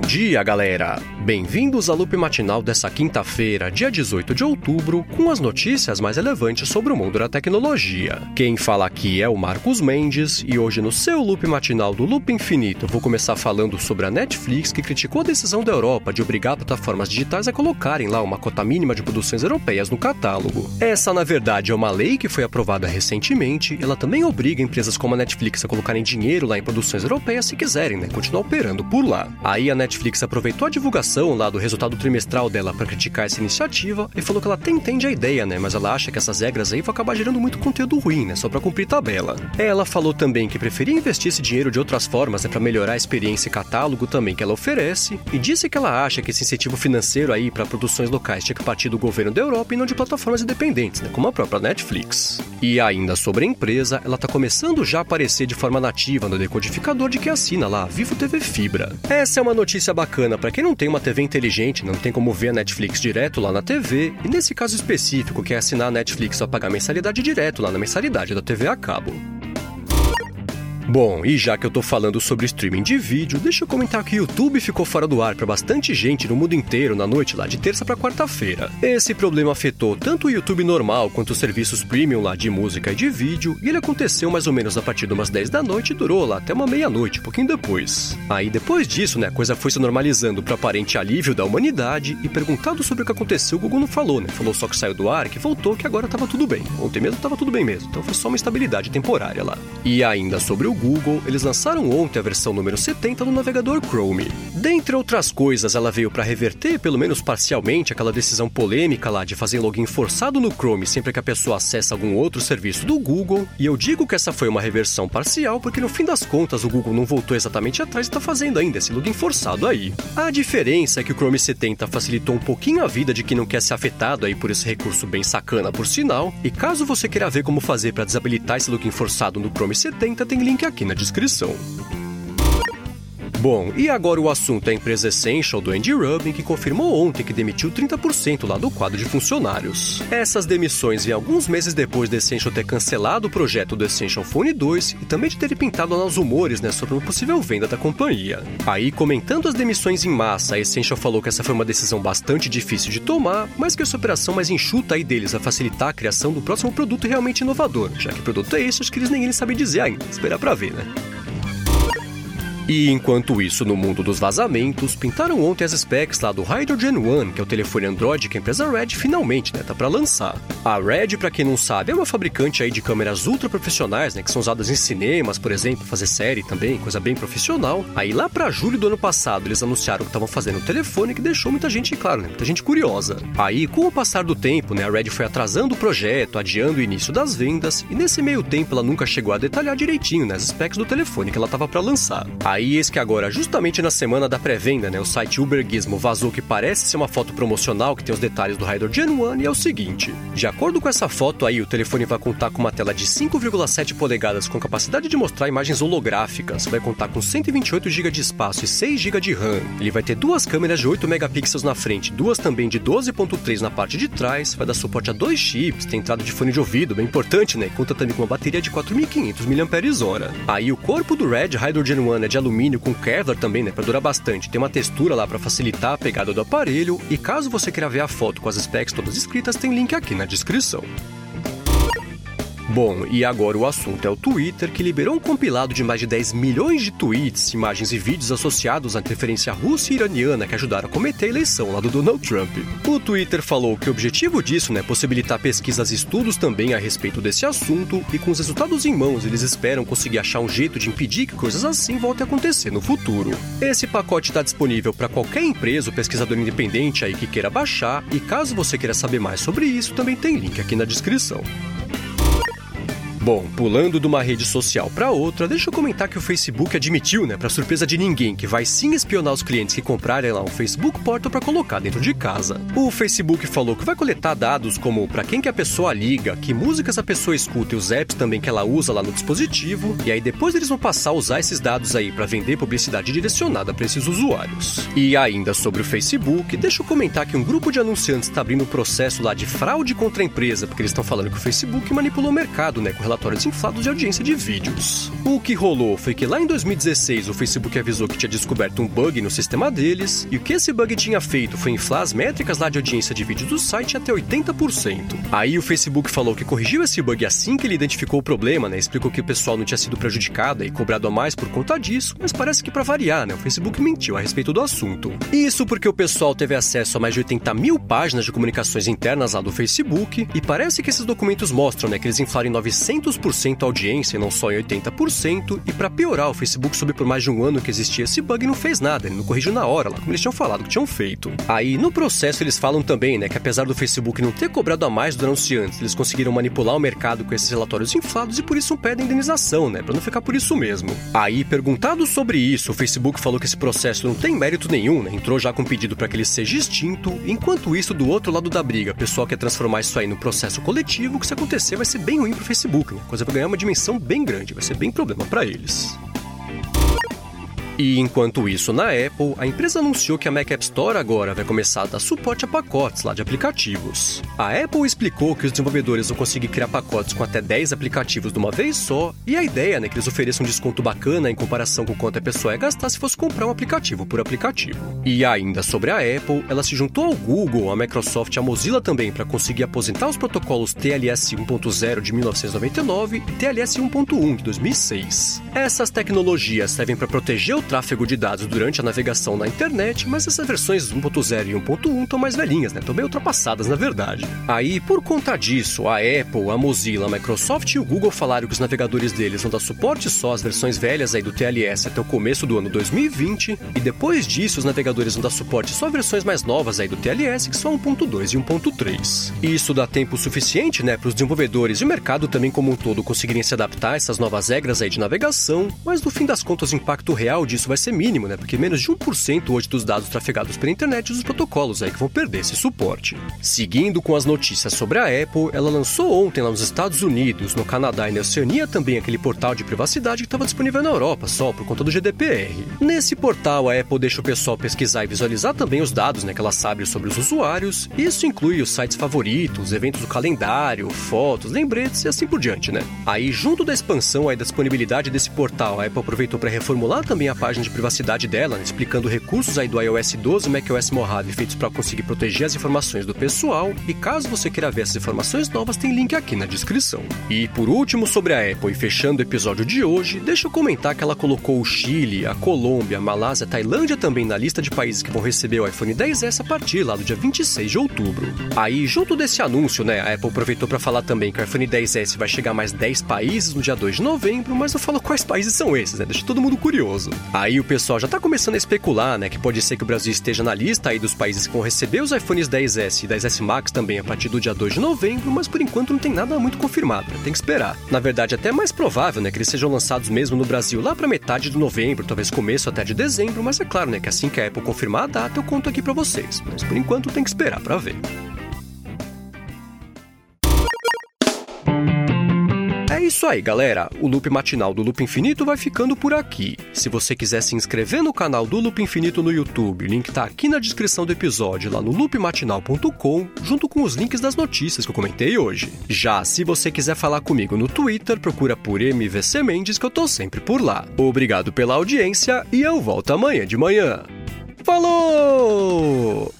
dia, galera! Bem-vindos ao Loop Matinal dessa quinta-feira, dia 18 de outubro, com as notícias mais relevantes sobre o mundo da tecnologia. Quem fala aqui é o Marcos Mendes, e hoje no seu Loop Matinal do Loop Infinito eu vou começar falando sobre a Netflix, que criticou a decisão da Europa de obrigar plataformas digitais a colocarem lá uma cota mínima de produções europeias no catálogo. Essa, na verdade, é uma lei que foi aprovada recentemente, ela também obriga empresas como a Netflix a colocarem dinheiro lá em produções europeias se quiserem, continuar operando por lá. Aí a Netflix aproveitou a divulgação lá do resultado trimestral dela para criticar essa iniciativa e falou que ela até entende a ideia, mas ela acha que essas regras aí vão acabar gerando muito conteúdo ruim, só para cumprir tabela. Ela falou também que preferia investir esse dinheiro de outras formas, para melhorar a experiência e catálogo também que ela oferece, e disse que ela acha que esse incentivo financeiro aí para produções locais tinha que partir do governo da Europa e não de plataformas independentes, como a própria Netflix. E ainda sobre a empresa, ela tá começando já a aparecer de forma nativa no decodificador de quem assina lá, Vivo TV Fibra. Essa é uma notícia bacana para quem não tem uma TV inteligente, não tem como ver a Netflix direto lá na TV, e nesse caso específico, que é assinar a Netflix ou pagar mensalidade direto lá na mensalidade da TV a cabo. Bom, e já que eu tô falando sobre streaming de vídeo, deixa eu comentar que o YouTube ficou fora do ar para bastante gente no mundo inteiro na noite lá de terça para quarta-feira. Esse problema afetou tanto o YouTube normal quanto os serviços premium lá de música e de vídeo, e ele aconteceu mais ou menos a partir de umas 10 da noite e durou lá até uma meia-noite, um pouquinho depois. Aí depois disso, a coisa foi se normalizando para aparente alívio da humanidade, e perguntado sobre o que aconteceu, o Google não falou, Falou só que saiu do ar, que voltou, que agora tava tudo bem. Ontem mesmo tava tudo bem mesmo, então foi só uma instabilidade temporária lá. E ainda sobre o Google, eles lançaram ontem a versão número 70 do navegador Chrome. Dentre outras coisas, ela veio para reverter, pelo menos parcialmente, aquela decisão polêmica lá de fazer login forçado no Chrome sempre que a pessoa acessa algum outro serviço do Google, e eu digo que essa foi uma reversão parcial porque no fim das contas o Google não voltou exatamente atrás e está fazendo ainda esse login forçado aí. A diferença é que o Chrome 70 facilitou um pouquinho a vida de quem não quer ser afetado aí por esse recurso bem sacana por sinal, e caso você queira ver como fazer para desabilitar esse login forçado no Chrome 70, tem link aqui na descrição. Bom, e agora o assunto é a empresa Essential do Andy Rubin, que confirmou ontem que demitiu 30% lá do quadro de funcionários. Essas demissões vêm alguns meses depois da Essential ter cancelado o projeto do Essential Phone 2 e também de ter pintado lá nos rumores, sobre uma possível venda da companhia. Aí, comentando as demissões em massa, a Essential falou que essa foi uma decisão bastante difícil de tomar, mas que essa operação mais enxuta aí deles vai facilitar a criação do próximo produto realmente inovador. Já que produto é esse, acho que eles ninguém sabe dizer ainda. Esperar pra ver, E enquanto isso, no mundo dos vazamentos, pintaram ontem as specs lá do Hydrogen One, que é o telefone Android que a empresa Red finalmente tá para lançar. A Red, para quem não sabe, é uma fabricante aí de câmeras ultra profissionais, que são usadas em cinemas, por exemplo, fazer série também, coisa bem profissional. Aí lá para julho do ano passado, eles anunciaram que estavam fazendo um telefone que deixou muita gente, claro, muita gente curiosa. Aí, com o passar do tempo, a Red foi atrasando o projeto, adiando o início das vendas, e nesse meio tempo ela nunca chegou a detalhar direitinho as specs do telefone que ela tava para lançar. Aí, eis que agora, justamente na semana da pré-venda, o site Uber Gizmo vazou que parece ser uma foto promocional que tem os detalhes do Hydrogen One, e é o seguinte: de acordo com essa foto aí, o telefone vai contar com uma tela de 5,7 polegadas com capacidade de mostrar imagens holográficas, vai contar com 128 GB de espaço e 6 GB de RAM, ele vai ter duas câmeras de 8 megapixels na frente, duas também de 12.3 na parte de trás, vai dar suporte a 2 chips, tem entrada de fone de ouvido, bem importante, conta também com uma bateria de 4.500 mAh. Aí o corpo do Red Hydrogen One é de alumínio com Kevlar também, para durar bastante. Tem uma textura lá para facilitar a pegada do aparelho, e caso você queira ver a foto com as specs todas escritas, tem link aqui na descrição. Bom, e agora o assunto é o Twitter, que liberou um compilado de mais de 10 milhões de tweets, imagens e vídeos associados à interferência russa e iraniana que ajudaram a cometer a eleição lá do Donald Trump. O Twitter falou que o objetivo disso é possibilitar pesquisas e estudos também a respeito desse assunto, e com os resultados em mãos, eles esperam conseguir achar um jeito de impedir que coisas assim voltem a acontecer no futuro. Esse pacote está disponível para qualquer empresa ou pesquisador independente aí que queira baixar, e caso você queira saber mais sobre isso, também tem link aqui na descrição. Bom, pulando de uma rede social para outra, deixa eu comentar que o Facebook admitiu, para surpresa de ninguém, que vai sim espionar os clientes que comprarem lá um Facebook Portal para colocar dentro de casa. O Facebook falou que vai coletar dados como para quem que a pessoa liga, que músicas a pessoa escuta e os apps também que ela usa lá no dispositivo, e aí depois eles vão passar a usar esses dados aí para vender publicidade direcionada para esses usuários. E ainda sobre o Facebook, deixa eu comentar que um grupo de anunciantes está abrindo um processo lá de fraude contra a empresa, porque eles estão falando que o Facebook manipulou o mercado, com relação relatórios inflados de audiência de vídeos. O que rolou foi que lá em 2016 o Facebook avisou que tinha descoberto um bug no sistema deles, e o que esse bug tinha feito foi inflar as métricas lá de audiência de vídeos do site até 80%. Aí o Facebook falou que corrigiu esse bug assim que ele identificou o problema, né? Explicou que o pessoal não tinha sido prejudicado e cobrado a mais por conta disso, mas parece que pra variar, né? O Facebook mentiu a respeito do assunto. Isso porque o pessoal teve acesso a mais de 80 mil páginas de comunicações internas lá do Facebook, e parece que esses documentos mostram, né, que eles inflaram em 900% a audiência e não só em 80%, e pra piorar, o Facebook soube por mais de um ano que existia esse bug e não fez nada, ele não corrigiu na hora lá, como eles tinham falado que tinham feito. Aí, no processo, eles falam também, né, que apesar do Facebook não ter cobrado a mais dos anunciantes, eles conseguiram manipular o mercado com esses relatórios inflados e por isso pedem indenização, né, pra não ficar por isso mesmo. Aí, perguntado sobre isso, o Facebook falou que esse processo não tem mérito nenhum, né, entrou já com um pedido para que ele seja extinto. Enquanto isso, do outro lado da briga, o pessoal quer transformar isso aí no processo coletivo, que se acontecer vai ser bem ruim pro Facebook, né, a coisa vai ganhar uma dimensão bem grande, vai ser bem problema para eles. E enquanto isso, na Apple, a empresa anunciou que a Mac App Store agora vai começar a dar suporte a pacotes lá de aplicativos. A Apple explicou que os desenvolvedores vão conseguir criar pacotes com até 10 aplicativos de uma vez só, e a ideia é que eles ofereçam um desconto bacana em comparação com quanto a pessoa ia gastar se fosse comprar um aplicativo por aplicativo. E ainda sobre a Apple, ela se juntou ao Google, à Microsoft e à Mozilla também para conseguir aposentar os protocolos TLS 1.0 de 1999 e TLS 1.1 de 2006. Essas tecnologias servem para proteger o tráfego de dados durante a navegação na internet, mas essas versões 1.0 e 1.1 estão mais velhinhas, né? Estão bem ultrapassadas, na verdade. Aí, por conta disso, a Apple, a Mozilla, a Microsoft e o Google falaram que os navegadores deles vão dar suporte só às versões velhas aí do TLS até o começo do ano 2020, e depois disso os navegadores vão dar suporte só a versões mais novas aí do TLS, que são 1.2 e 1.3. Isso dá tempo suficiente, né, para os desenvolvedores e o mercado também como um todo conseguirem se adaptar a essas novas regras aí de navegação, mas no fim das contas o impacto real disso vai ser mínimo, né? Porque menos de 1% hoje dos dados trafegados pela internet e dos protocolos aí que vão perder esse suporte. Seguindo com as notícias sobre a Apple, ela lançou ontem lá nos Estados Unidos, no Canadá e na Oceania também aquele portal de privacidade que estava disponível na Europa só por conta do GDPR. Nesse portal, a Apple deixa o pessoal pesquisar e visualizar também os dados, né, que ela sabe sobre os usuários, e isso inclui os sites favoritos, eventos do calendário, fotos, lembretes e assim por diante, né? Aí, junto da expansão aí da disponibilidade desse portal, a Apple aproveitou para reformular também a página de privacidade dela, né, explicando recursos aí do iOS 12 e macOS Mojave feitos para conseguir proteger as informações do pessoal, e caso você queira ver essas informações novas, tem link aqui na descrição. E por último, sobre a Apple, e fechando o episódio de hoje, deixa eu comentar que ela colocou o Chile, a Colômbia, a Malásia, a Tailândia também na lista de países que vão receber o iPhone XS a partir lá do dia 26 de outubro. Aí, junto desse anúncio, né, a Apple aproveitou para falar também que o iPhone XS vai chegar a mais 10 países no dia 2 de novembro, mas não falou quais países são esses, né, deixa todo mundo curioso. Aí o pessoal já tá começando a especular, né, que pode ser que o Brasil esteja na lista aí dos países que vão receber os iPhones XS e XS Max também a partir do dia 2 de novembro, mas por enquanto não tem nada muito confirmado, né? Tem que esperar. Na verdade, até é mais provável, né, que eles sejam lançados mesmo no Brasil lá pra metade de novembro, talvez começo até de dezembro, mas é claro, né, que assim que a Apple confirmar a data, eu conto aqui pra vocês. Mas por enquanto tem que esperar pra ver. É isso aí, galera. O Loop Matinal do Loop Infinito vai ficando por aqui. Se você quiser se inscrever no canal do Loop Infinito no YouTube, o link tá aqui na descrição do episódio, lá no loopmatinal.com, junto com os links das notícias que eu comentei hoje. Já se você quiser falar comigo no Twitter, procura por MVC Mendes, que eu tô sempre por lá. Obrigado pela audiência e eu volto amanhã de manhã. Falou!